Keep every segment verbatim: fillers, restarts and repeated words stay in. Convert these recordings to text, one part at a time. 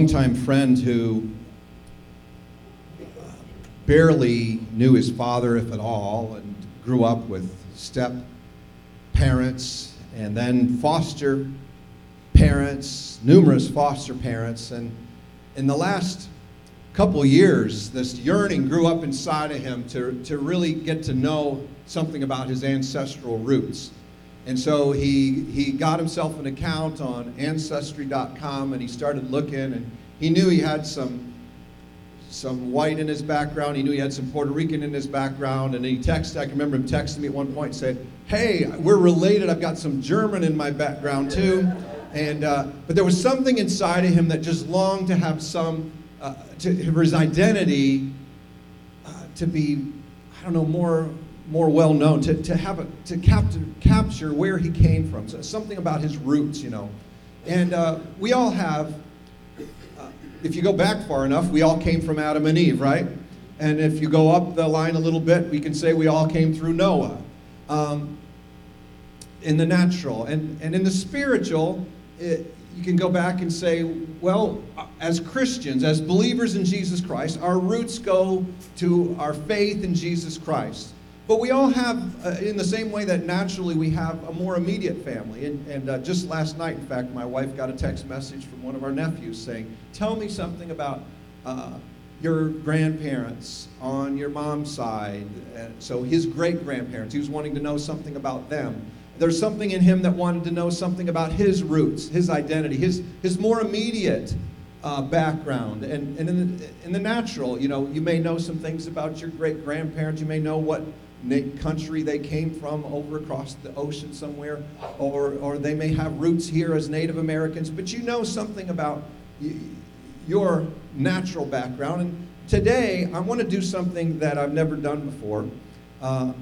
longtime friend who barely knew his father, if at all, and grew up with step parents and then foster parents, numerous foster parents. And in the last couple years, this yearning grew up inside of him to, to really get to know something about his ancestral roots. And so he, he got himself an account on Ancestry dot com, and he started looking, and he knew he had some some white in his background. He knew he had some Puerto Rican in his background. And he texted, I can remember him texting me at one point and said, hey, we're related. I've got some German in my background too. And uh, but there was something inside of him that just longed to have some, uh, to, for his identity uh, to be, I don't know, more more well known, to, to have a, to capture, capture where he came from. So something about his roots, you know. And uh, we all have, if you go back far enough, we all came from Adam and Eve, right? And if you go up the line a little bit, we can say we all came through Noah. Um, in the natural. And, and in the spiritual, it, you can go back and say, well, as Christians, as believers in Jesus Christ, our roots go to our faith in Jesus Christ. But we all have, uh, in the same way that naturally we have a more immediate family. And, and uh, just last night, in fact, my wife got a text message from one of our nephews saying, tell me something about uh, your grandparents on your mom's side. And so his great-grandparents, he was wanting to know something about them. There's something in him that wanted to know something about his roots, his identity, his, his more immediate uh, background. And, and in, the, in the natural, you know, you may know some things about your great-grandparents. You may know what country they came from over across the ocean somewhere, or, or they may have roots here as Native Americans, but you know something about y- your natural background. And today, I want to do something that I've never done before. Uh,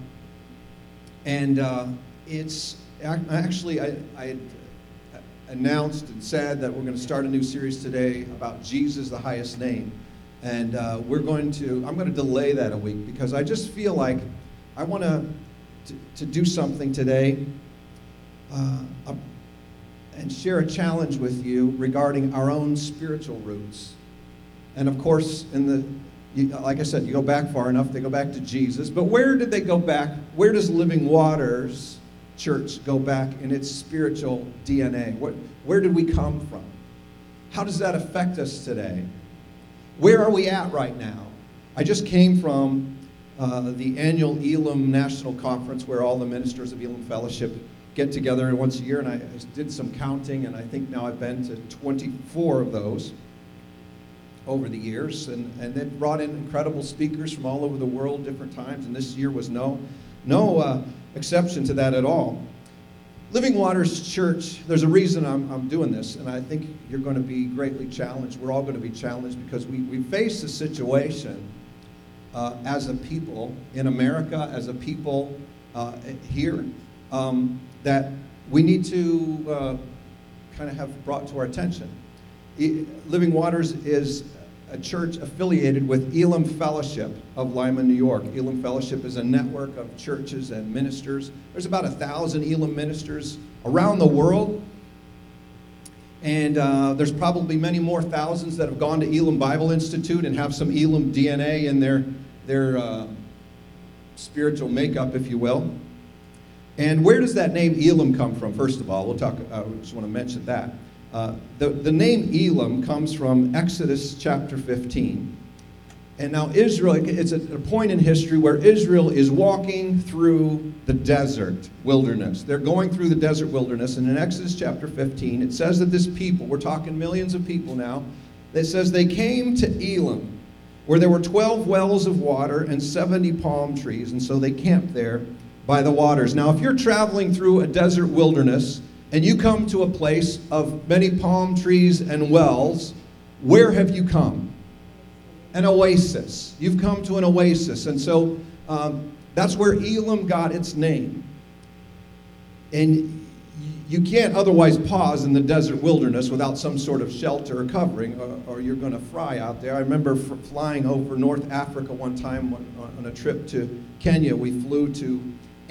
and uh, it's actually, I, I announced and said that we're going to start a new series today about Jesus, the highest name. And uh, we're going to, I'm going to delay that a week because I just feel like I want to, to do something today uh, uh, and share a challenge with you regarding our own spiritual roots. And of course, in the you, like I said, you go back far enough, they go back to Jesus. But where did they go back? Where does Living Waters Church go back in its spiritual D N A? What, where did we come from? How does that affect us today? Where are we at right now? I just came from Uh, the annual Elam National Conference where all the ministers of Elam Fellowship get together once a year, and I, I did some counting, and I think now I've been to twenty-four of those over the years, and, and they've brought in incredible speakers from all over the world different times, and this year was no, no uh, exception to that at all. Living Waters Church, there's a reason I'm, I'm doing this, and I think you're going to be greatly challenged. We're all going to be challenged because we, we face a situation Uh, as a people in America, as a people uh, here, um, that we need to uh, kind of have brought to our attention. E- Living Waters is a church affiliated with Elam Fellowship of Lima, New York. Elam Fellowship is a network of churches and ministers. There's about a thousand Elam ministers around the world. And uh, there's probably many more thousands that have gone to Elam Bible Institute and have some Elam D N A in their, their uh, spiritual makeup, if you will. And where does that name Elam come from, first of all? We'll talk, I uh, just want to mention that. Uh, the, the name Elam comes from Exodus chapter fifteen. And now Israel, it's a, a point in history where Israel is walking through the desert wilderness. They're going through the desert wilderness, and in Exodus chapter fifteen, it says that this people, we're talking millions of people now, it says they came to Elam, where there were twelve wells of water and seventy palm trees, and so they camped there by the waters. Now, if you're traveling through a desert wilderness, and you come to a place of many palm trees and wells, where have you come? An oasis. You've come to an oasis. And so um, that's where Elam got its name. And you can't otherwise pause in the desert wilderness without some sort of shelter or covering, or, or you're going to fry out there. I remember f- flying over North Africa one time on, on a trip to Kenya. We flew to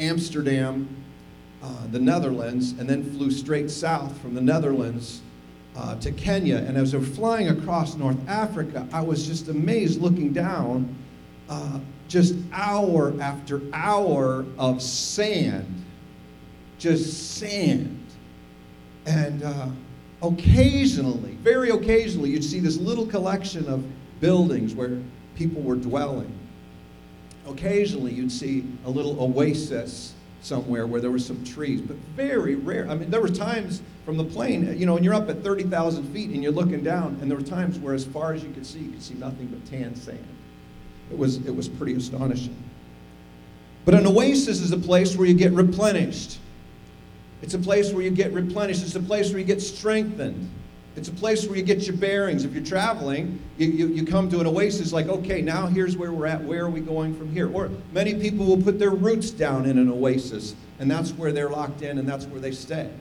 Amsterdam, uh, the Netherlands, and then flew straight south from the Netherlands uh, to Kenya. And as we're flying across North Africa, I was just amazed looking down, uh, just hour after hour of sand, just sand. And uh, occasionally, very occasionally, you'd see this little collection of buildings where people were dwelling. Occasionally, you'd see a little oasis somewhere where there were some trees, but very rare. I mean, there were times from the plane, you know, and you're up at thirty thousand feet and you're looking down, and there were times where as far as you could see, you could see nothing but tan sand. It was, it was pretty astonishing. But an oasis is a place where you get replenished. It's a place where you get replenished. It's a place where you get strengthened. It's a place where you get your bearings. If you're traveling, you, you, you come to an oasis like, okay, now here's where we're at. Where are we going from here? Or many people will put their roots down in an oasis, and that's where they're locked in, and that's where they stay.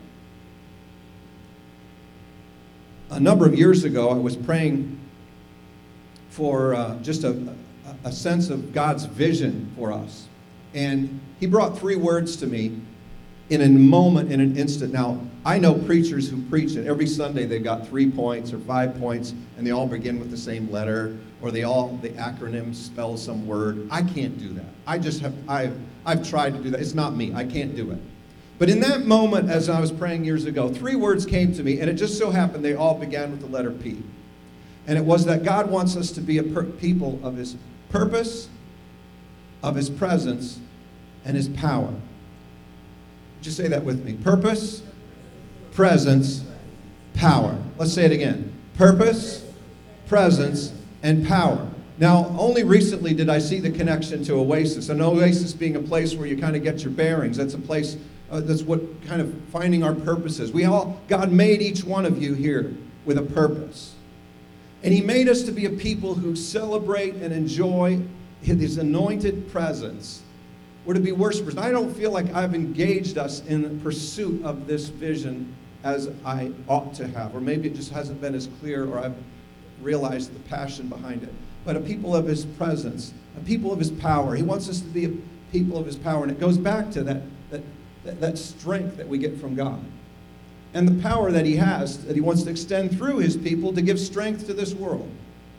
A number of years ago, I was praying for uh, just a, a, a sense of God's vision for us. And he brought three words to me in a moment, in an instant. Now, I know preachers who preach, and every Sunday they've got three points or five points, and they all begin with the same letter, or they all, the acronym spells some word. I can't do that. I just have, I've, I've tried to do that. It's not me. I can't do it. But in that moment, as I was praying years ago, three words came to me, and it just so happened they all began with the letter P. And it was that God wants us to be a per- people of his purpose, of his presence, and his power. Just say that with me. Purpose, presence, power. Let's say it again. Purpose, presence, and power. Now, only recently did I see the connection to Oasis. An oasis being a place where you kind of get your bearings. That's a place, uh, that's what kind of finding our purposes. We all, God made each one of you here with a purpose. And he made us to be a people who celebrate and enjoy his anointed presence. We're to be worshipers. And I don't feel like I've engaged us in the pursuit of this vision as I ought to have. Or maybe it just hasn't been as clear, or I've realized the passion behind it. But a people of his presence, a people of his power. He wants us to be a people of his power. And it goes back to that, that, that, that strength that we get from God. And the power that he has, that he wants to extend through his people to give strength to this world.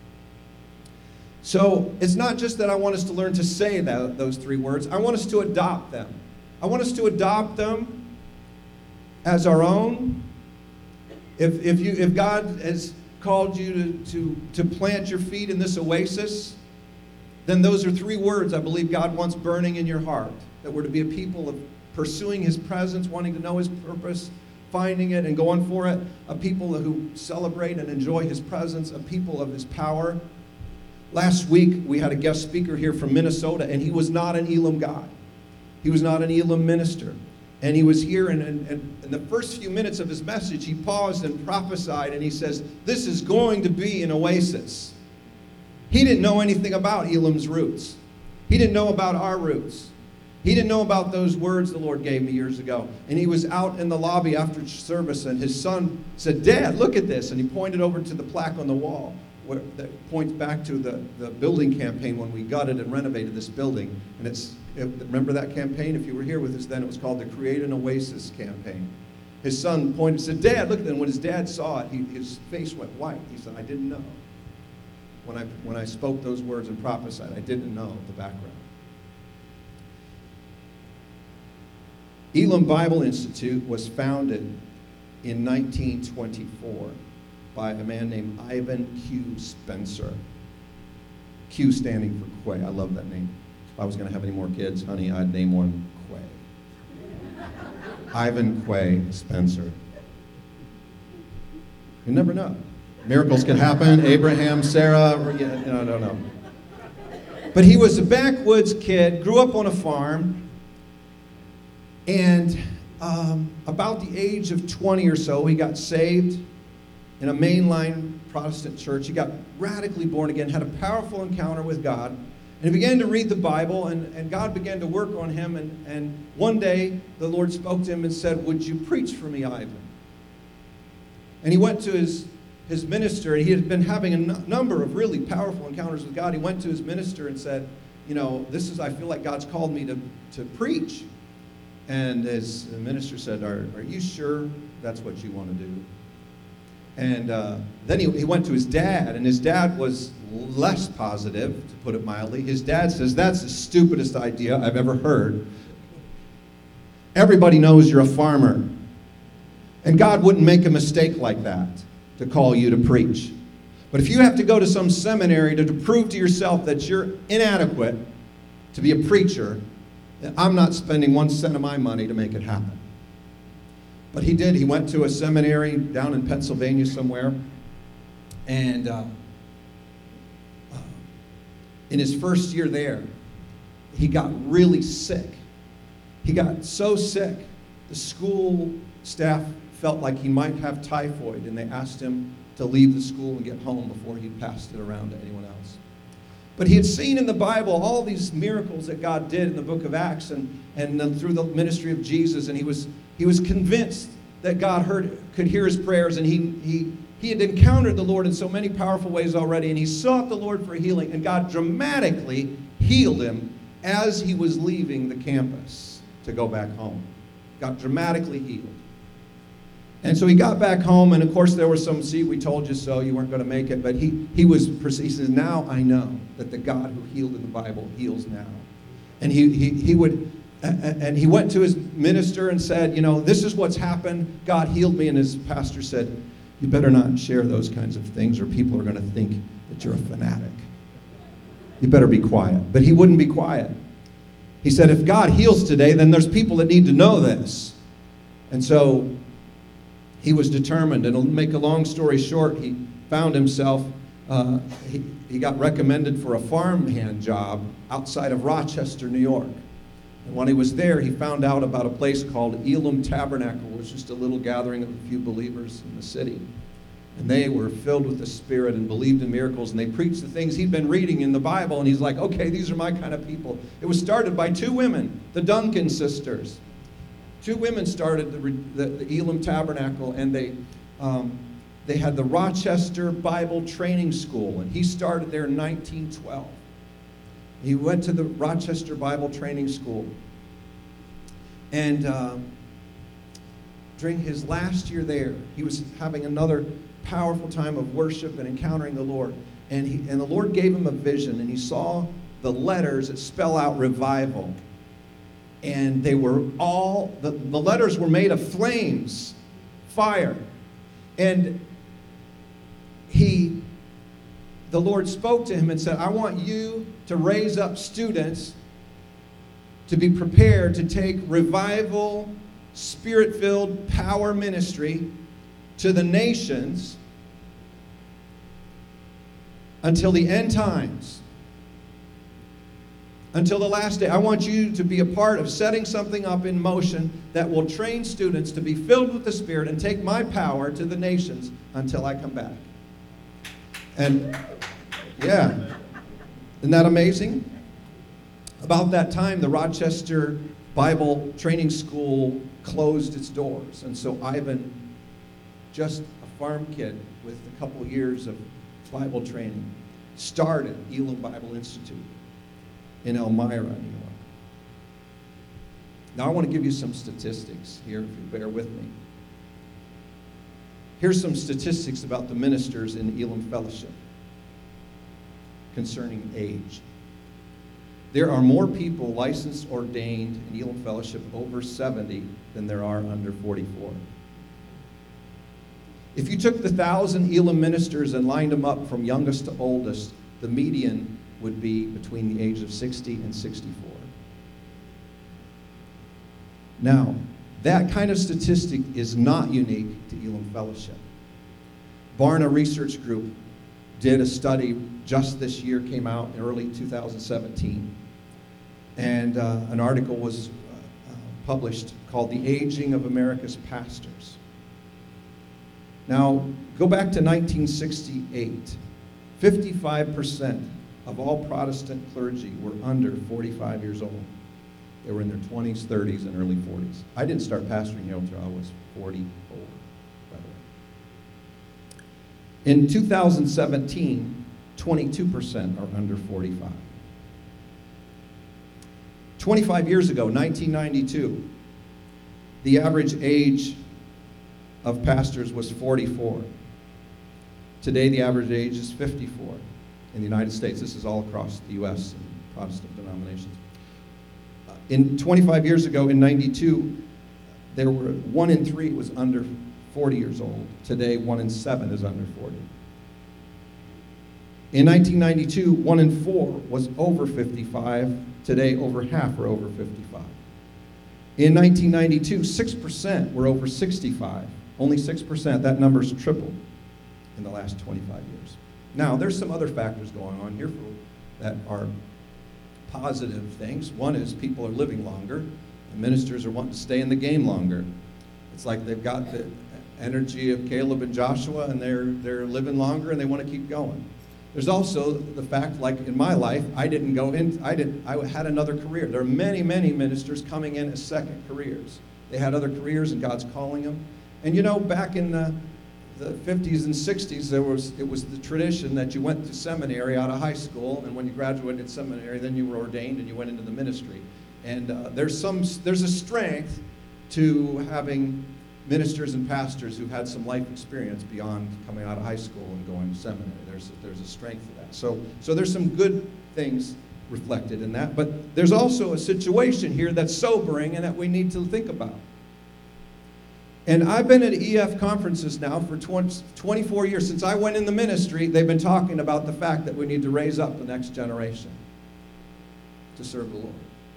So it's not just that I want us to learn to say that, those three words. I want us to adopt them. I want us to adopt them as our own. If, if, you, if God has called you to, to, to plant your feet in this oasis, then those are three words I believe God wants burning in your heart. That we're to be a people of pursuing his presence, wanting to know his purpose, finding it and going for it. A people who celebrate and enjoy his presence. A people of his power. Last week, we had a guest speaker here from Minnesota, and he was not an Elam guy. He was not an Elam minister. And he was here, and, and, and in the first few minutes of his message, he paused and prophesied, and he says, this is going to be an oasis. He didn't know anything about Elam's roots. He didn't know about our roots. He didn't know about those words the Lord gave me years ago. And he was out in the lobby after service, and his son said, Dad, look at this. And he pointed over to the plaque on the wall. Where, that points back to the, the building campaign when we gutted and renovated this building. And it's, it, remember that campaign? If you were here with us then, it was called the Create an Oasis campaign. His son pointed and said, Dad, look at that. And when his dad saw it, he, his face went white. He said, I didn't know. When I, when I spoke those words and prophesied, I didn't know the background. Elam Bible Institute was founded in nineteen twenty-four. By a man named Ivan Q. Spencer. Q standing for Quay. I love that name. If I was going to have any more kids, honey, I'd name one Quay. Ivan Quay Spencer. You never know. Miracles can happen. Abraham, Sarah, no, no, no. But he was a backwoods kid, grew up on a farm, and um, about the age of twenty or so, he got saved in a mainline Protestant church. He got radically born again, had a powerful encounter with God, and he began to read the Bible, and, and God began to work on him, and, and one day the Lord spoke to him and said, would you preach for me, Ivan? And he went to his, his minister, and he had been having a n- number of really powerful encounters with God. He went to his minister and said, you know, this is, I feel like God's called me to, to preach. And his minister said, are, are you sure that's what you want to do? And uh, then he, he went to his dad, and his dad was less positive, to put it mildly. His dad says, that's the stupidest idea I've ever heard. Everybody knows you're a farmer. And God wouldn't make a mistake like that to call you to preach. But if you have to go to some seminary to, to prove to yourself that you're inadequate to be a preacher, I'm not spending one cent of my money to make it happen. But he did. He went to a seminary down in Pennsylvania somewhere. And uh, uh, in his first year there, he got really sick. He got so sick, the school staff felt like he might have typhoid, and they asked him to leave the school and get home before he passed it around to anyone else. But he had seen in the Bible all these miracles that God did in the book of Acts and, and then through the ministry of Jesus, and he was he was convinced that God heard could hear his prayers, and he he he had encountered the Lord in so many powerful ways already, and he sought the Lord for healing, and God dramatically healed him as he was leaving the campus to go back home. Got dramatically healed. And so he got back home, and of course there was some, see, we told you so, you weren't going to make it, but he, he was, he says, now I know that the God who healed in the Bible heals now. And he, he, he would, and he went to his minister and said, you know, this is what's happened, God healed me, and his pastor said, you better not share those kinds of things or people are going to think that you're a fanatic. You better be quiet. But he wouldn't be quiet. He said, if God heals today, then there's people that need to know this. And so he was determined, and to make a long story short, he found himself, uh, he, he got recommended for a farmhand job outside of Rochester, New York. And when he was there, he found out about a place called Elam Tabernacle, which was just a little gathering of a few believers in the city. And they were filled with the Spirit and believed in miracles, and they preached the things he'd been reading in the Bible, and he's like, okay, these are my kind of people. It was started by two women, the Duncan sisters. Two women started the, the, the Elam Tabernacle, and they, um, they had the Rochester Bible Training School, and he started there in nineteen twelve. He went to the Rochester Bible Training School, and uh, during his last year there, he was having another powerful time of worship and encountering the Lord, and, he, and the Lord gave him a vision, and he saw the letters that spell out revival. And they were all, the, the letters were made of flames, fire. And he, the Lord spoke to him and said, I want you to raise up students to be prepared to take revival, spirit-filled power ministry to the nations until the end times. Until the last day. I want you to be a part of setting something up in motion that will train students to be filled with the Spirit and take my power to the nations until I come back. And yeah, isn't that amazing? About that time, the Rochester Bible Training School closed its doors. And so Ivan, just a farm kid with a couple years of Bible training, started Elam Bible Institute in Elmira, New York. Now I want to give you some statistics here, if you bear with me. Here's some statistics about the ministers in Elam Fellowship concerning age. There are more people licensed, ordained in Elam Fellowship over seventy than there are under forty-four. If you took the thousand Elam ministers and lined them up from youngest to oldest, the median would be between the age of sixty and sixty-four. Now, that kind of statistic is not unique to Elam Fellowship. Barna Research Group did a study just this year, came out in early two thousand seventeen, and uh, an article was uh, uh, published called The Aging of America's Pastors. Now, go back to nineteen sixty-eight. fifty-five percent of all Protestant clergy were under forty-five years old. They were in their twenties, thirties, and early forties. I didn't start pastoring here until I was forty-four, by the way. In two thousand seventeen, twenty-two percent are under forty-five. twenty-five years ago, nineteen ninety-two, the average age of pastors was forty-four. Today, the average age is fifty-four in the United States. This is all across the U S and Protestant denominations. Uh, in twenty-five years ago, in ninety-two, there were one in three was under forty years old. Today, one in seven is under forty. In nineteen ninety-two, one in four was over fifty-five. Today, over half are over fifty-five. In nineteen ninety-two, six percent were over sixty-five. Only six percent. That number's tripled in the last twenty-five years. Now, there's some other factors going on here for, that are positive things. One is people are living longer, and ministers are wanting to stay in the game longer. It's like they've got the energy of Caleb and Joshua, and they're, they're living longer, and they want to keep going. There's also the fact, like in my life, I didn't go in, I didn't, I had another career. There are many, many ministers coming in as second careers. They had other careers, and God's calling them. And you know, back in the, the fifties and sixties, there was, it was the tradition that you went to seminary out of high school, and when you graduated seminary, then you were ordained and you went into the ministry. And uh, there's some, there's a strength to having ministers and pastors who've had some life experience beyond coming out of high school and going to seminary. There's a, there's a strength to that. So, so there's some good things reflected in that, but there's also a situation here that's sobering and that we need to think about. And I've been at E F conferences now for twenty, twenty-four years. Since I went in the ministry, they've been talking about the fact that we need to raise up the next generation to serve the Lord.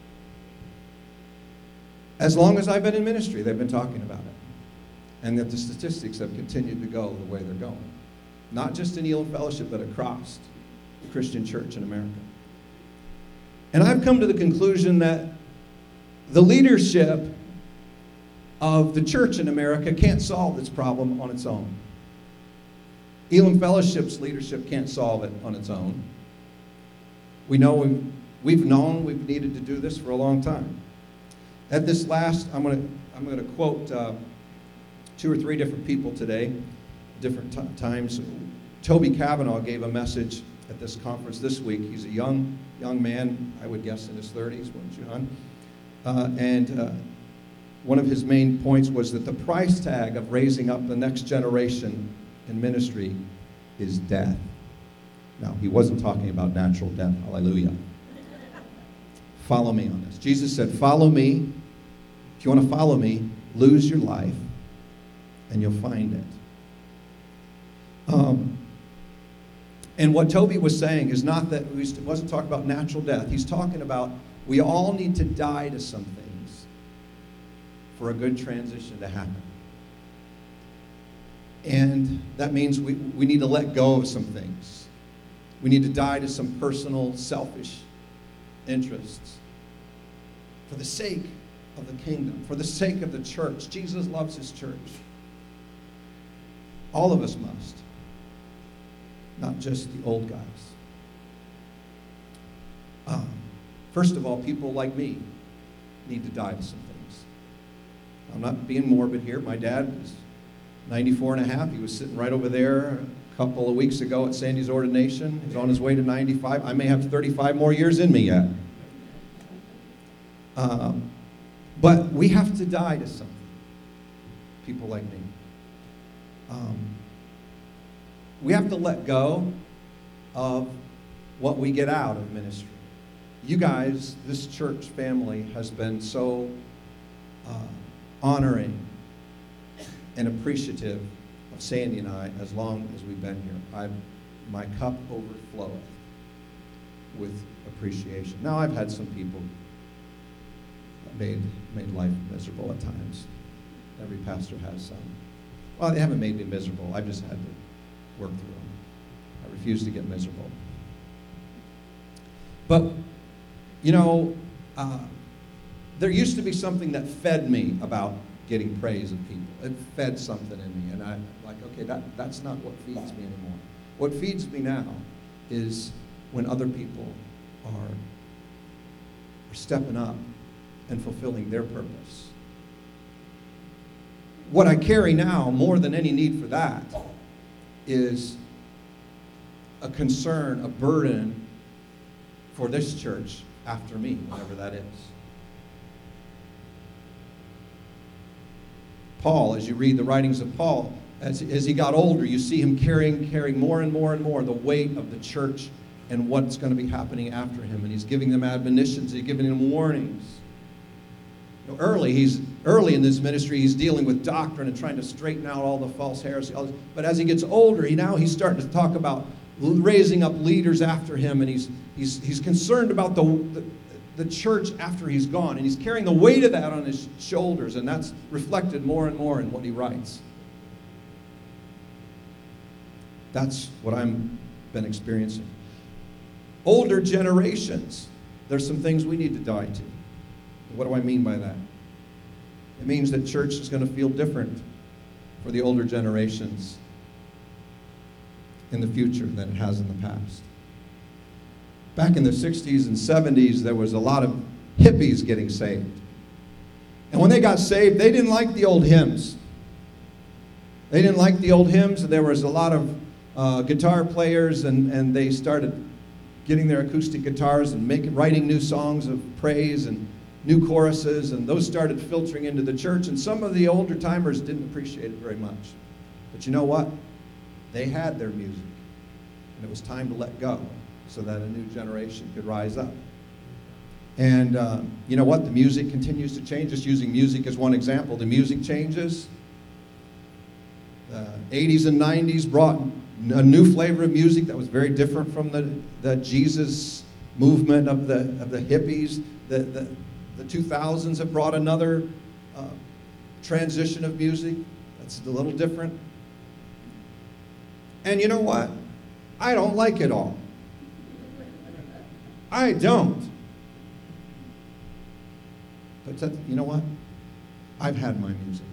As long as I've been in ministry, they've been talking about it. And that the statistics have continued to go the way they're going. Not just in Elam Fellowship, but across the Christian church in America. And I've come to the conclusion that the leadership of the church in America can't solve this problem on its own. Elam Fellowship's leadership can't solve it on its own. We know we've, we've known we've needed to do this for a long time. At this last, I'm going to I'm going to quote uh, two or three different people today, different t- times. Toby Cavanaugh gave a message at this conference this week. He's a young young man, I would guess in his thirties, wouldn't you, hon? Uh, and uh, one of his main points was that the price tag of raising up the next generation in ministry is death. Now, he wasn't talking about natural death. Hallelujah. Follow me on this. Jesus said, follow me. If you want to follow me, lose your life, and you'll find it. Um, and what Toby was saying is not that, he wasn't talking about natural death. He's talking about we all need to die to some things for a good transition to happen. And that means we, we need to let go of some things. We need to die to some personal, selfish interests for the sake of the kingdom, for the sake of the church. Jesus loves his church. All of us must, not just the old guys. Um, first of all, people like me need to die to some things. I'm not being morbid here. My dad is ninety-four and a half. He was sitting right over there a couple of weeks ago at Sandy's ordination. He's on his way to ninety-five. I may have thirty-five more years in me yet. Um, but we have to die to something. People like me. Um, we have to let go of what we get out of ministry. You guys, this church family has been so uh, honoring and appreciative of Sandy and I as long as we've been here. I've, my cup overfloweth with appreciation. Now, I've had some people that made, made life miserable at times. Every pastor has some. Well, they haven't made me miserable. I've just had to work through them. I refuse to get miserable. But, you know, uh, there used to be something that fed me about getting praise of people. It fed something in me. And I'm like, okay, that, that's not what feeds me anymore. What feeds me now is when other people are, are stepping up and fulfilling their purpose. What I carry now, more than any need for that, is a concern, a burden for this church after me, whatever that is. Paul, as you read the writings of Paul, As, as he got older, you see him carrying, carrying more and more and more the weight of the church and what's going to be happening after him. And he's giving them admonitions, he's giving them warnings. You know, early, he's early in this ministry, he's dealing with doctrine and trying to straighten out all the false heresy. All this. But as he gets older, he now he's starting to talk about raising up leaders after him, and he's he's he's concerned about the, the the church after he's gone, and he's carrying the weight of that on his shoulders, and that's reflected more and more in what he writes. That's what I've been experiencing. Older generations, there's some things we need to die to. What do I mean by that? It means that church is going to feel different for the older generations in the future than it has in the past. Back in the sixties and seventies, there was a lot of hippies getting saved. And when they got saved, they didn't like the old hymns. They didn't like the old hymns, and there was a lot of uh, guitar players, and, and they started getting their acoustic guitars and making, writing new songs of praise and new choruses, and those started filtering into the church, and some of the older timers didn't appreciate it very much. But you know what? They had their music, and it was time to let go so that a new generation could rise up. And uh, you know what? The music continues to change. Just using music as one example, the music changes. The eighties and nineties brought a new flavor of music that was very different from the, the Jesus movement of the of the hippies. The, the, the two thousands have brought another uh, transition of music that's a little different. And you know what? I don't like it all. I don't. But that, you know what? I've had my music.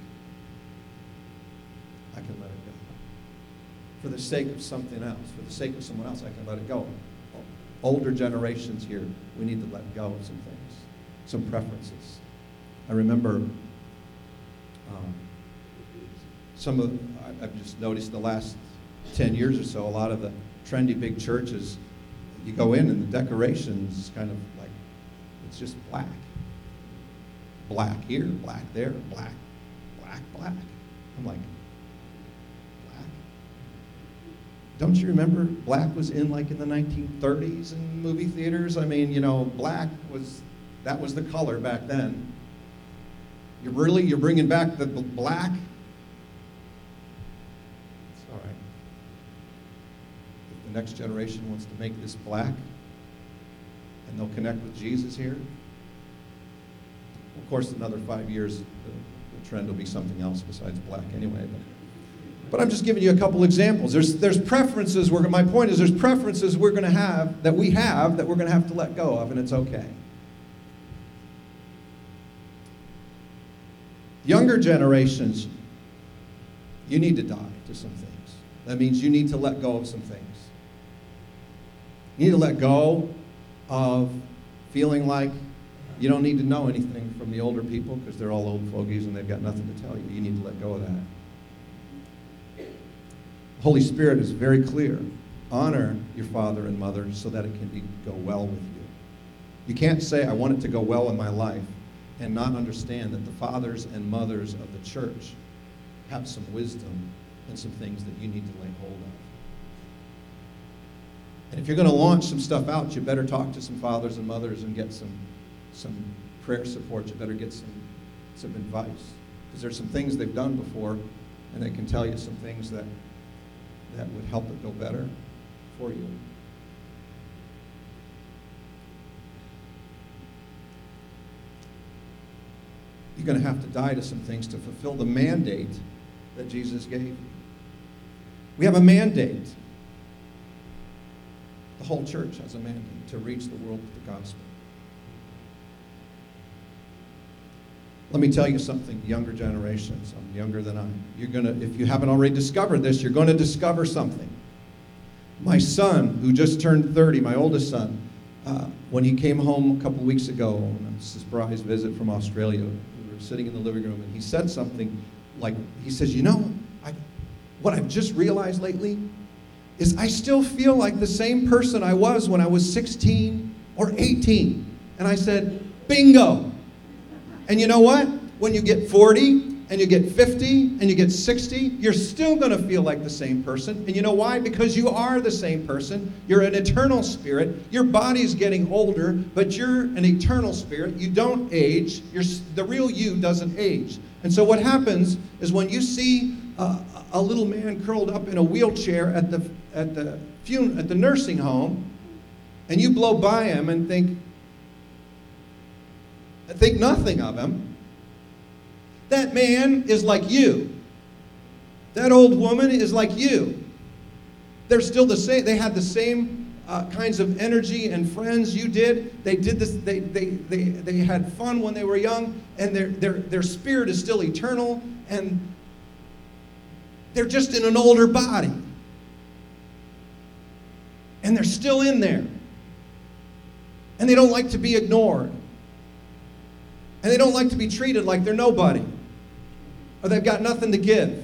I can let it go. For the sake of something else, for the sake of someone else, I can let it go. Older generations here, we need to let go of some things, some preferences. I remember um, some of, I, I've just noticed the last ten years or so, a lot of the trendy big churches, you go in and the decorations kind of like, it's just black. Black here, black there, black, black, black. I'm like, black? Don't you remember black was in like in the nineteen thirties in movie theaters? I mean, you know, black was, that was the color back then. You're really, you're bringing back the black? It's all right. If the next generation wants to make this black and they'll connect with Jesus here, of course, another five years, the, the trend will be something else besides black anyway. But, but I'm just giving you a couple examples. There's, there's preferences, we're, my point is there's preferences we're going to have, that we have, that we're going to have to let go of, and it's okay. Younger generations, you need to die to some things. That means you need to let go of some things. You need to let go of feeling like you don't need to know anything from the older people because they're all old fogies and they've got nothing to tell you. You need to let go of that. The Holy Spirit is very clear. Honor your father and mother so that it can be, go well with you. You can't say, I want it to go well in my life, and not understand that the fathers and mothers of the church have some wisdom and some things that you need to lay hold of. And if you're going to launch some stuff out, you better talk to some fathers and mothers and get some some prayer support. You better get some, some advice. Because there's some things they've done before, and they can tell you some things that, that would help it go better for you. You're going to have to die to some things to fulfill the mandate that Jesus gave. We have a mandate. The whole church has a mandate to reach the world with the gospel. Let me tell you something, younger generations. I'm younger than I am. You're gonna, if you haven't already discovered this, you're going to discover something. My son, who just turned thirty, my oldest son, uh, when he came home a couple weeks ago on a surprise visit from Australia, we were sitting in the living room, and he said something like, he says, you know, I, what I've just realized lately is I still feel like the same person I was when I was sixteen or eighteen. And I said, bingo. And you know what? When you get forty and you get fifty, and you get sixty, you're still going to feel like the same person. And you know why? Because you are the same person. You're an eternal spirit. Your body's getting older, but you're an eternal spirit. You don't age. You're, the real you doesn't age. And so what happens is when you see uh, a little man curled up in a wheelchair at the, at the, fun- at the nursing home, and you blow by him and think, think nothing of him, that man is like you. That old woman is like you. They're still the same. They had the same uh, kinds of energy and friends you did. They did this. They, they, they, they had fun when they were young, and their, their, their spirit is still eternal, and they're just in an older body. And they're still in there. And they don't like to be ignored. And they don't like to be treated like they're nobody, or they've got nothing to give.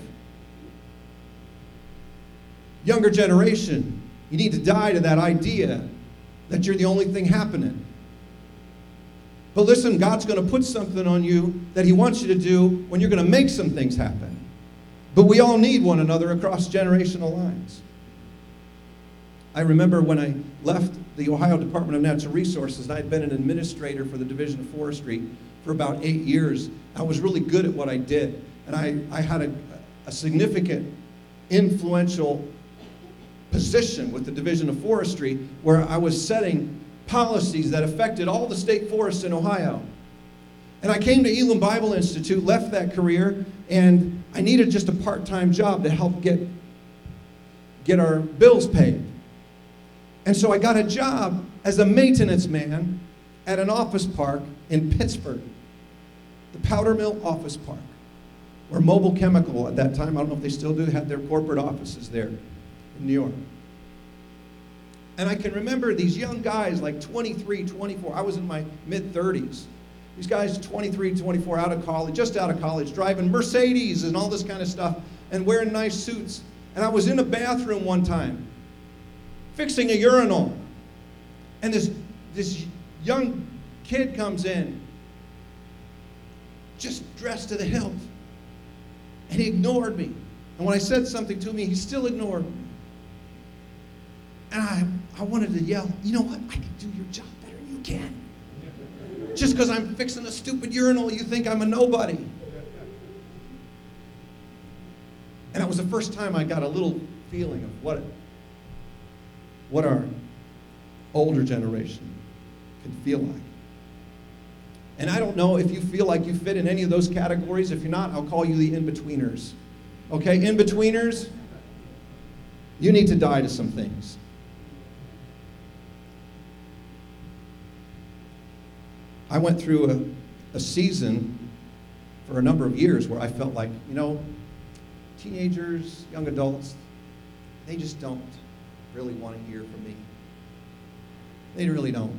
Younger generation, you need to die to that idea that you're the only thing happening. But listen, God's going to put something on you that He wants you to do when you're going to make some things happen. But we all need one another across generational lines. I remember when I left the Ohio Department of Natural Resources, and I had been an administrator for the Division of Forestry for about eight years. I was really good at what I did. And I, I had a, a significant, influential position with the Division of Forestry where I was setting policies that affected all the state forests in Ohio. And I came to Elam Bible Institute, left that career, and I needed just a part-time job to help get, get our bills paid. And so I got a job as a maintenance man at an office park in Pittsburgh, the Powder Mill Office Park, where Mobile Chemical at that time, I don't know if they still do, had their corporate offices there in New York. And I can remember these young guys, like twenty-three, twenty-four. I was in my mid-thirties. These guys, twenty-three, twenty-four, out of college, just out of college, driving Mercedes and all this kind of stuff, and wearing nice suits. And I was in a bathroom one time, fixing a urinal. And this, this young kid comes in, just dressed to the hilt. And he ignored me. And when I said something to me, he still ignored me. And I, I wanted to yell, you know what? I can do your job better than you can. Just because I'm fixing a stupid urinal, you think I'm a nobody. And that was the first time I got a little feeling of what, what our older generation can feel like. And I don't know if you feel like you fit in any of those categories. If you're not, I'll call you the in-betweeners. Okay, in-betweeners, you need to die to some things. I went through a, a season for a number of years where I felt like, you know, teenagers, young adults, they just don't really want to hear from me. They really don't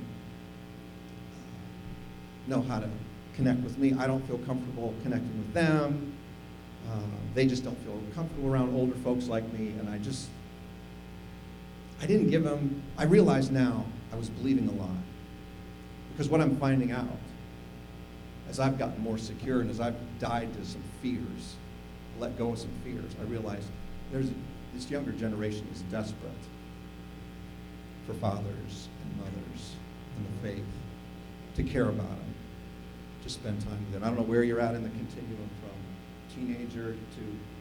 know how to connect with me. I don't feel comfortable connecting with them. Uh, they just don't feel comfortable around older folks like me, and I just, I didn't give them, I realize now I was believing a lie. Because what I'm finding out, as I've gotten more secure and as I've died to some fears, let go of some fears, I realized there's this younger generation is desperate for fathers and mothers in the faith to care about them, to spend time with them. I don't know where you're at in the continuum from teenager to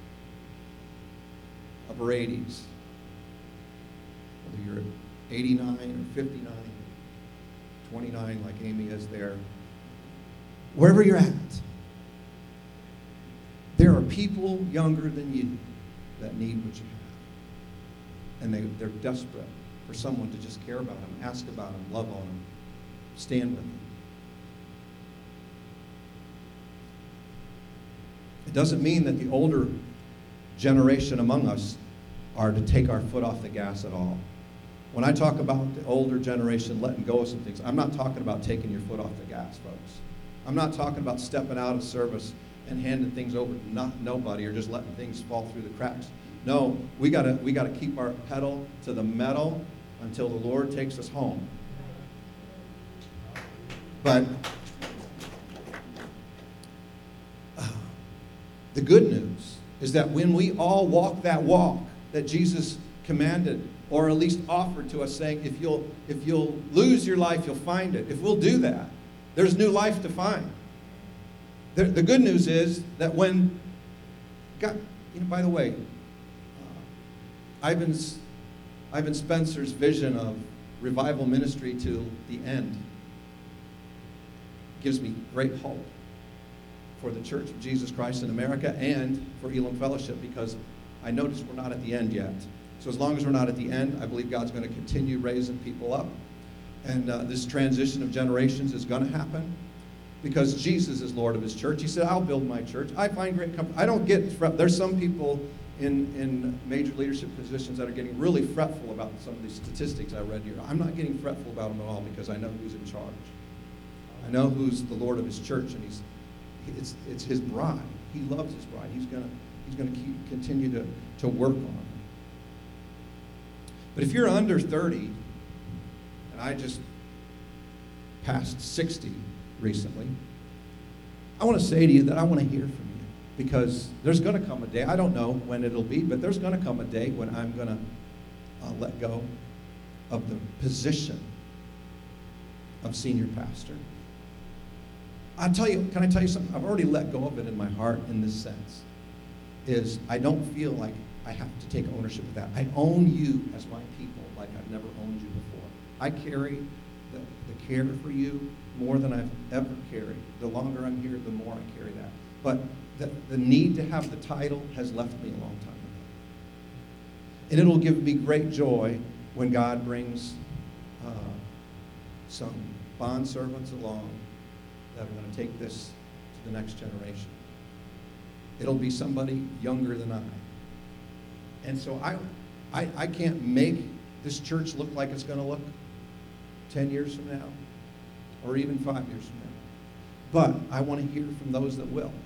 upper eighties, whether you're eighty-nine or fifty-nine, twenty-nine like Amy is there, wherever you're at, there are people younger than you that need what you have. And they, they're desperate for someone to just care about them, ask about them, love on them, stand with them. It doesn't mean that the older generation among us are to take our foot off the gas at all. When I talk about the older generation letting go of some things, I'm not talking about taking your foot off the gas, folks. I'm not talking about stepping out of service and handing things over to not, nobody or just letting things fall through the cracks. No, we gotta, we gotta keep our pedal to the metal until the Lord takes us home. But uh, The good news is that when we all walk that walk that Jesus commanded, or at least offered to us, saying, if you'll, if you'll lose your life, you'll find it. If we'll do that, there's new life to find. The, the good news is that when God, you know, by the way, uh, Ivan's, Ivan Spencer's vision of revival ministry to the end gives me great hope for the Church of Jesus Christ in America and for Elam Fellowship, because I notice we're not at the end yet. So as long as we're not at the end, I believe God's going to continue raising people up. And uh, this transition of generations is going to happen because Jesus is Lord of his church. He said, I'll build my church. I find great comfort. I don't get, there's some people in, in major leadership positions that are getting really fretful about some of these statistics I read here. I'm not getting fretful about them at all because I know who's in charge. I know who's the Lord of his church, and he's it's it's his bride. He loves his bride. He's gonna he's gonna keep continue to, to work on her. But if you're under thirty, and I just passed sixty recently, I want to say to you that I want to hear from you, because there's going to come a day, I don't know when it'll be, but there's going to come a day when I'm going to uh, let go of the position of senior pastor. I'll tell you, can I tell you something? I've already let go of it in my heart in this sense, is I don't feel like I have to take ownership of that. I own you as my people like I've never owned you before. I carry the, the care for you more than I've ever carried. The longer I'm here, the more I carry that. But the, the need to have the title has left me a long time ago. And it'll give me great joy when God brings uh, some bondservants along that are going to take this to the next generation. It'll be somebody younger than I. And so I, I, I can't make this church look like it's going to look ten years from now, or even five years from now. But I want to hear from those that will.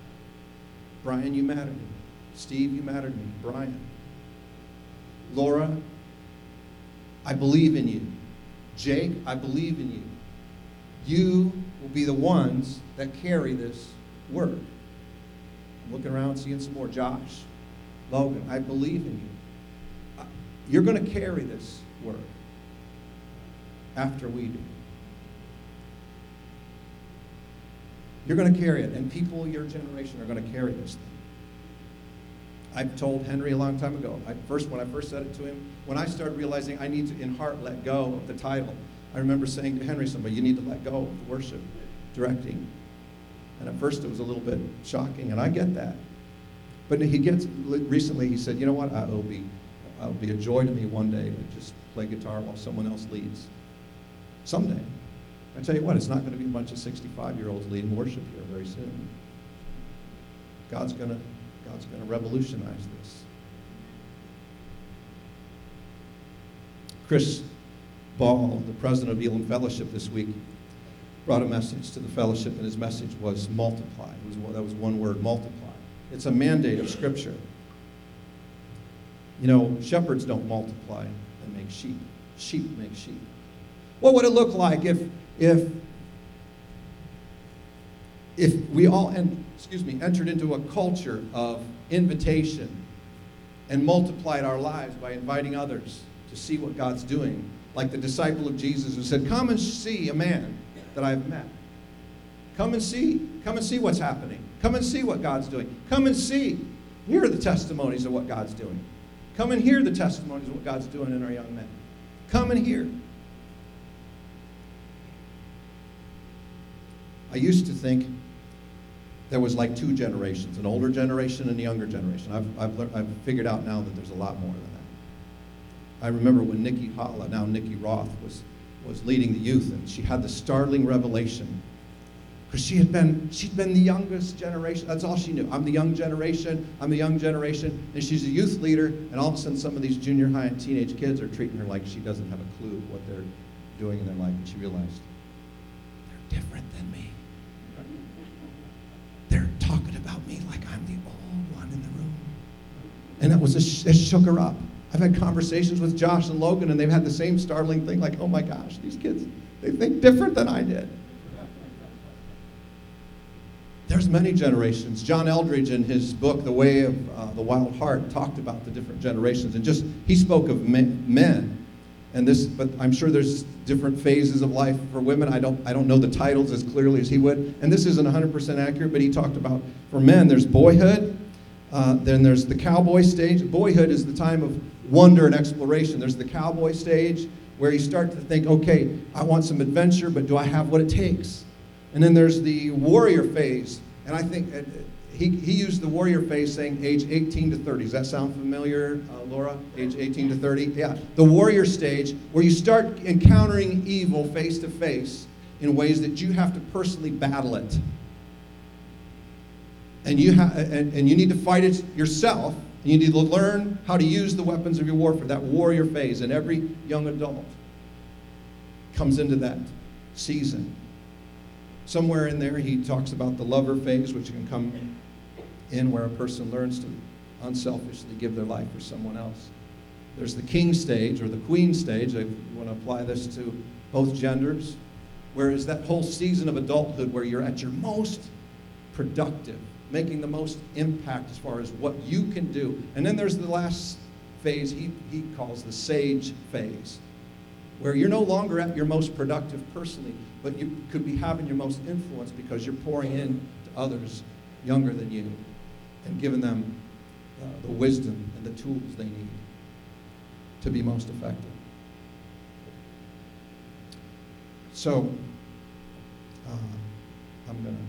Brian, you matter to me. Steve, you matter to me. Brian. Laura, I believe in you. Jake, I believe in you. You will be the ones that carry this word. I'm looking around, seeing some more. Josh, Logan, I believe in you. You're going to carry this word after we do. You're going to carry it, and people your generation are going to carry this thing. I've told Henry a long time ago, I first, when I first said it to him, when I started realizing I need to, in heart, let go of the title, I remember saying to Henry, somebody, you need to let go of the worship directing. And at first it was a little bit shocking, and I get that. But he gets, recently he said, you know what, it'll be, it'll be a joy to me one day to just play guitar while someone else leads. Someday. I tell you what, it's not going to be a bunch of sixty-five-year-olds leading worship here very soon. God's going to, God's going to revolutionize this. Chris Ball, the president of Elam Fellowship this week, brought a message to the fellowship, and his message was multiply. It was, that was one word, multiply. It's a mandate of Scripture. You know, shepherds don't multiply and make sheep. Sheep make sheep. What would it look like if, if, if we all, en- excuse me, entered into a culture of invitation and multiplied our lives by inviting others to see what God's doing? Like the disciple of Jesus who said, come and see a man that I've met. Come and see. Come and see what's happening. Come and see what God's doing. Come and see. Hear the testimonies of what God's doing. Come and hear the testimonies of what God's doing in our young men. Come and hear. I used to think there was like two generations, an older generation and a younger generation. I've, I've, learned, I've figured out now that there's a lot more than that. I remember when Nikki Holla, now Nikki Roth, was, was leading the youth, and she had the startling revelation. Because she had been, she'd been the youngest generation. That's all she knew. I'm the young generation. I'm the young generation. And she's a youth leader, and all of a sudden some of these junior high and teenage kids are treating her like she doesn't have a clue what they're doing in their life. And she realized, they're different than me. They're talking about me like I'm the old one in the room. And it was a sh- it shook her up. I've had conversations with Josh and Logan, and they've had the same startling thing, like, oh my gosh, these kids, they think different than I did. There's there's many generations. John Eldridge, in his book, The Way of uh, the Wild Heart, talked about the different generations. And just, he spoke of men. men. And this, but I'm sure there's different phases of life for women. I don't, I don't know the titles as clearly as he would. And this isn't one hundred percent accurate, but he talked about, for men, there's boyhood. Uh, then there's the cowboy stage. Boyhood is the time of wonder and exploration. There's the cowboy stage where you start to think, okay, I want some adventure, but do I have what it takes? And then there's the warrior phase. And I think uh, he, he used the warrior phase saying age eighteen to thirty. Does that sound familiar, uh, Laura? Age eighteen to thirty? Yeah. The warrior stage where you start encountering evil face to face in ways that you have to personally battle it. And you, ha- and, and you need to fight it yourself. And you need to learn how to use the weapons of your warfare, that warrior phase. And every young adult comes into that season. Somewhere in there, he talks about the lover phase, which can come in where a person learns to unselfishly give their life for someone else. There's the king stage, or the queen stage. I want to apply this to both genders. Whereas that whole season of adulthood where you're at your most productive, making the most impact as far as what you can do. And then there's the last phase he, he calls the sage phase, where you're no longer at your most productive personally, but you could be having your most influence because you're pouring in to others younger than you and giving them uh, the wisdom and the tools they need to be most effective. So, uh, I'm going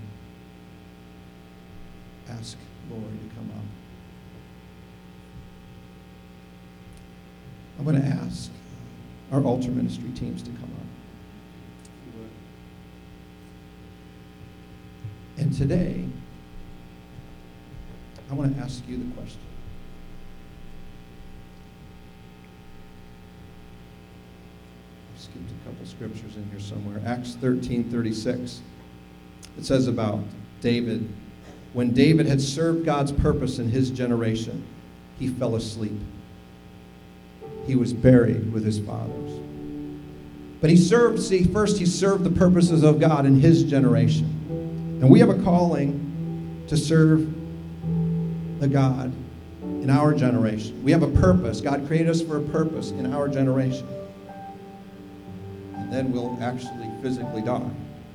to ask Lori to come up. I'm going to ask our altar ministry teams to come up. And today, I want to ask you the question. I've skipped a couple scriptures in here somewhere. Acts thirteen thirty-six. It says about David, when David had served God's purpose in his generation, he fell asleep. He was buried with his fathers. But he served, see, first he served the purposes of God in his generation. And we have a calling to serve the God in our generation. We have a purpose. God created us for a purpose in our generation. And then we'll actually physically die.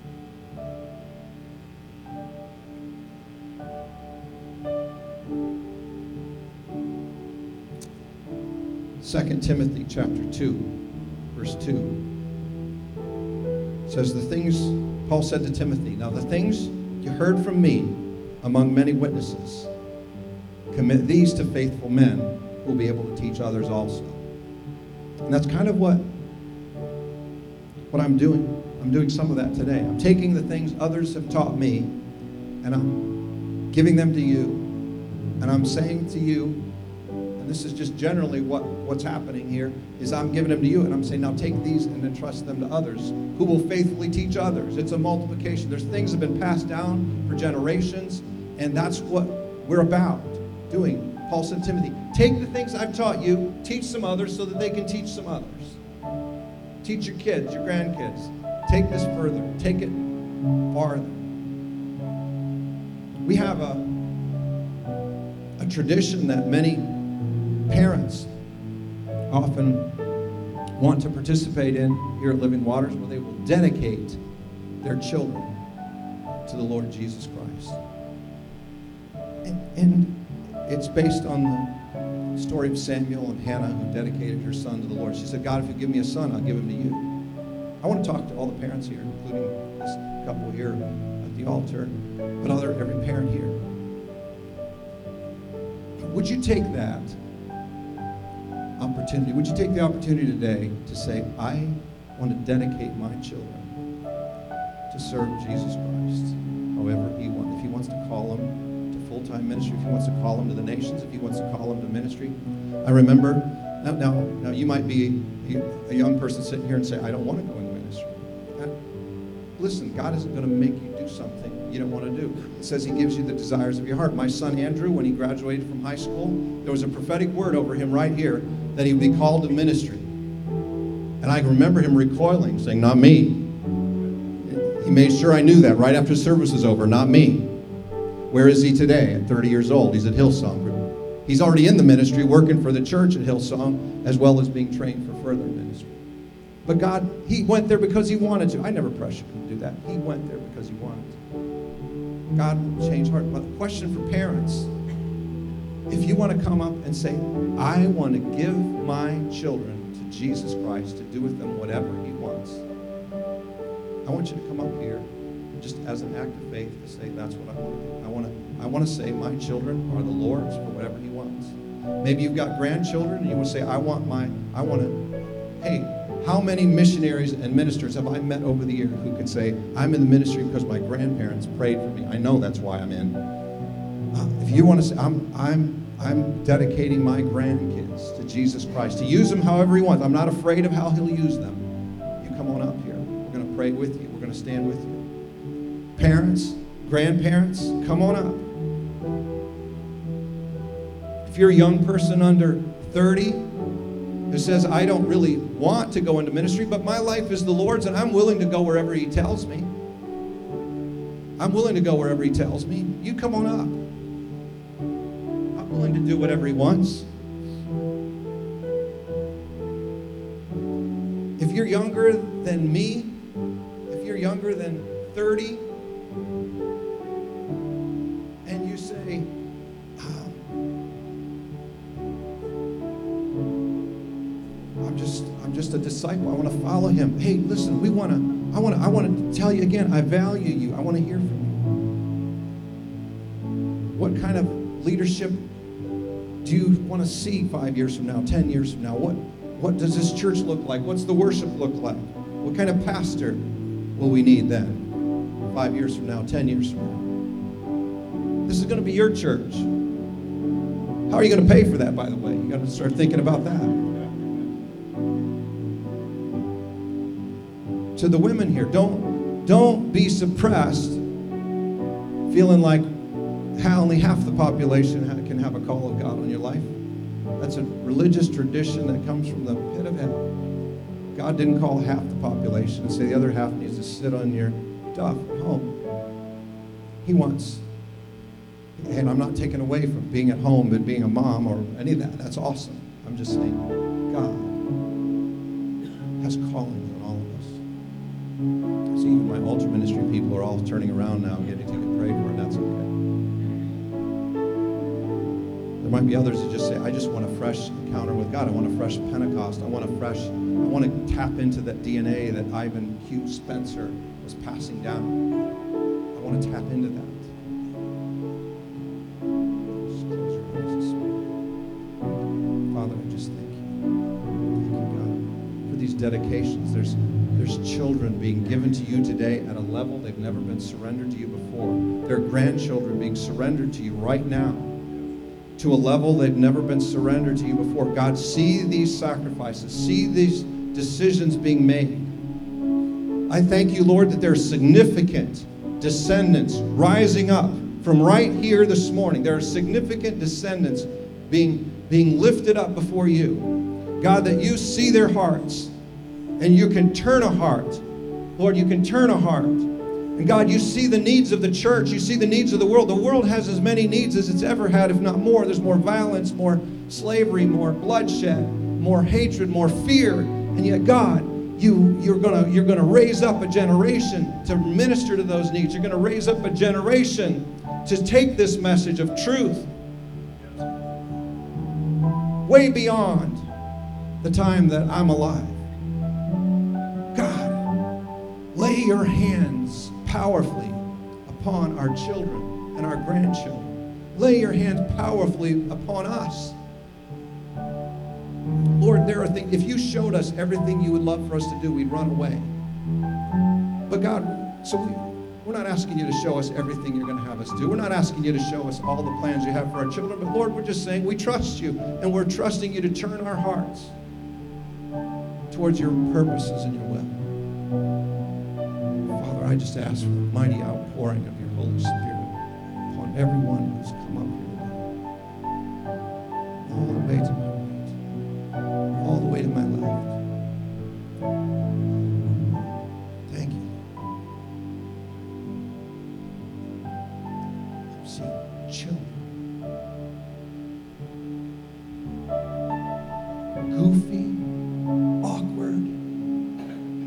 Second Timothy chapter two, verse two. Says the things, Paul said to Timothy, now the things you heard from me among many witnesses, commit these to faithful men who will be able to teach others also. And that's kind of what, what I'm doing. I'm doing some of that today. I'm taking the things others have taught me and I'm giving them to you. And I'm saying to you, and this is just generally what, what's happening here, is I'm giving them to you, and I'm saying, now take these and entrust them to others who will faithfully teach others. It's a multiplication. There's things that have been passed down for generations, and that's what we're about doing. Paul said to Timothy, take the things I've taught you, teach some others so that they can teach some others. Teach your kids, your grandkids. Take this further. Take it farther. We have a, a tradition that many parents often want to participate in here at Living Waters, where they will dedicate their children to the Lord Jesus Christ. And, and it's based on the story of Samuel and Hannah, who dedicated her son to the Lord. She said, God, if you give me a son, I'll give him to you. I want to talk to all the parents here, including this couple here at the altar, but other every parent here. Would you take that opportunity? Would you take the opportunity today to say, I want to dedicate my children to serve Jesus Christ, however he wants. If he wants to call them to full-time ministry, if he wants to call them to the nations, if he wants to call them to ministry. I remember, now, now, now you might be a young person sitting here and say, I don't want to go into ministry. And listen, God isn't going to make you do something you don't want to do. It says he gives you the desires of your heart. My son Andrew, when he graduated from high school, there was a prophetic word over him right here that he would be called to ministry. And I remember him recoiling, saying, not me. He made sure I knew that right after service was over, not me. Where is he today at thirty years old? He's at Hillsong. He's already in the ministry, working for the church at Hillsong, as well as being trained for further ministry. But God, he went there because he wanted to. I never pressured him to do that. He went there because he wanted to. God will change heart. But question for parents. If you want to come up and say, I want to give my children to Jesus Christ to do with them whatever he wants, I want you to come up here just as an act of faith to say, that's what I want to do. I want to, I want to say my children are the Lord's for whatever he wants. Maybe you've got grandchildren and you want to say, I want my, I want to, hey, how many missionaries and ministers have I met over the years who can say, I'm in the ministry because my grandparents prayed for me. I know that's why I'm in. Uh, if you want to say, I'm, I'm, I'm dedicating my grandkids to Jesus Christ, to use them however he wants. I'm not afraid of how he'll use them. You come on up here. We're going to pray with you. We're going to stand with you. Parents, grandparents, come on up. If you're a young person under thirty who says, I don't really want to go into ministry, but my life is the Lord's and I'm willing to go wherever he tells me. I'm willing to go wherever he tells me. You come on up. I'm willing to do whatever he wants. If you're younger than me, if you're younger than thirty, and you say, oh, I'm just, I'm just a disciple. I want to follow him. Hey, listen, we want to, I want to, I want to tell you again, I value you. I want to hear from you. What kind of leadership do you want to see five years from now, ten years from now? What, what does this church look like? What's the worship look like? What kind of pastor will we need then? Five years from now, ten years from now. This is going to be your church. How are you going to pay for that, by the way? You got to start thinking about that. To the women here, don't, don't be suppressed, feeling like only half the population can have a call of God on your life. That's a religious tradition that comes from the pit of hell. God didn't call half the population and say the other half needs to sit on your duff at home. He wants, and I'm not taking away from being at home and being a mom or any of that. That's awesome. I'm just saying God has callings on all of us. See, even my ultra ministry people are all turning around now and getting to get prayed for, and that's okay. There might be others that just say, I just want a fresh encounter with God. I want a fresh Pentecost. I want a fresh, I want to tap into that D N A that Ivan Hugh Spencer was passing down. I want to tap into that. Just close your eyes this morning. Father, I just thank you. Thank you, God, for these dedications. There's, there's children being given to you today at a level they've never been surrendered to you before. There are grandchildren being surrendered to you right now to a level they've never been surrendered to you before. God, see these sacrifices. See these decisions being made. I thank you, Lord, that there are significant descendants rising up from right here this morning. There are significant descendants being, being lifted up before you. God, that you see their hearts and you can turn a heart. Lord, you can turn a heart. And God, you see the needs of the church. You see the needs of the world. The world has as many needs as it's ever had, if not more. There's more violence, more slavery, more bloodshed, more hatred, more fear. And yet, God, you, you're gonna, you're gonna raise up a generation to minister to those needs. You're gonna raise up a generation to take this message of truth way beyond the time that I'm alive. God, lay your hands powerfully upon our children and our grandchildren. Lay your hands powerfully upon us. Lord, there are things, if you showed us everything you would love for us to do, we'd run away. But God, so we, we're not asking you to show us everything you're going to have us do. We're not asking you to show us all the plans you have for our children. But Lord, we're just saying we trust you, and we're trusting you to turn our hearts towards your purposes and your will. Father, I just ask for a mighty outpouring of your Holy Spirit upon everyone who's come up here today. All the way to my right, all the way to my left. Thank you. I'm seeing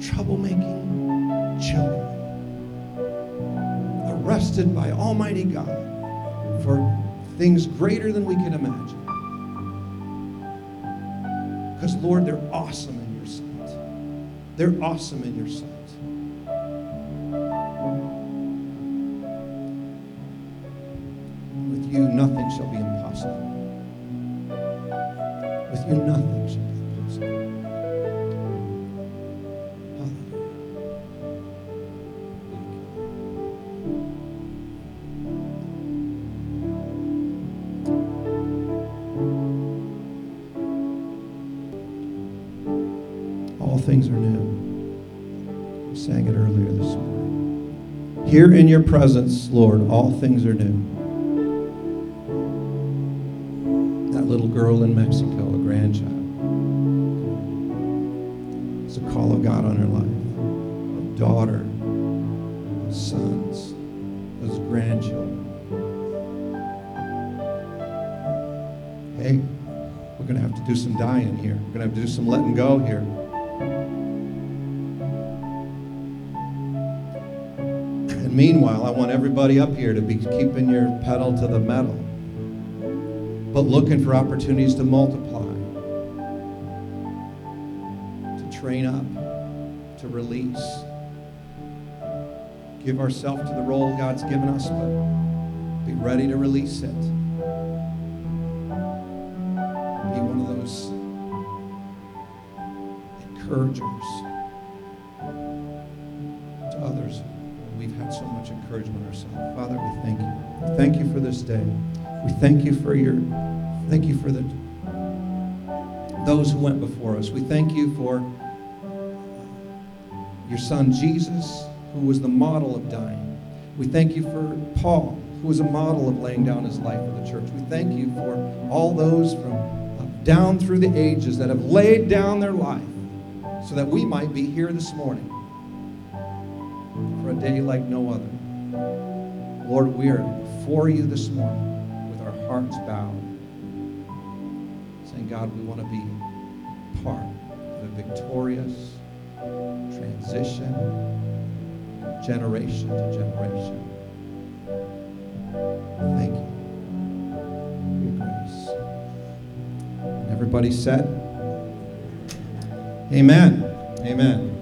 troublemaking children, arrested by Almighty God for things greater than we can imagine. Because, Lord, they're awesome in your sight. They're awesome in your sight. With you, nothing shall be impossible. With you, nothing shall be impossible. All things are new. We sang it earlier this morning. Here in your presence, Lord, all things are new. That little girl in Mexico, a grandchild, it's a call of God on her life. A daughter, sons, those grandchildren. Hey, we're going to have to do some dying here. We're going to have to do some letting go here. And meanwhile, I want everybody up here to be keeping your pedal to the metal, but looking for opportunities to multiply, to train up, to release. Give ourselves to the role God's given us, but be ready to release it. Be one of those encouragers to others. We've had so much encouragement ourselves. Father, we thank you. We thank you for this day. We thank you for your, thank you for the those who went before us. We thank you for your son Jesus, who was the model of dying. We thank you for Paul, who was a model of laying down his life for the church. We thank you for all those from uh, down through the ages that have laid down their life so that we might be here this morning for a day like no other. Lord, we are before you this morning with our hearts bowed, saying, God, we want to be part of a victorious transition, generation to generation. Thank you for your grace. And everybody said, amen. Amen.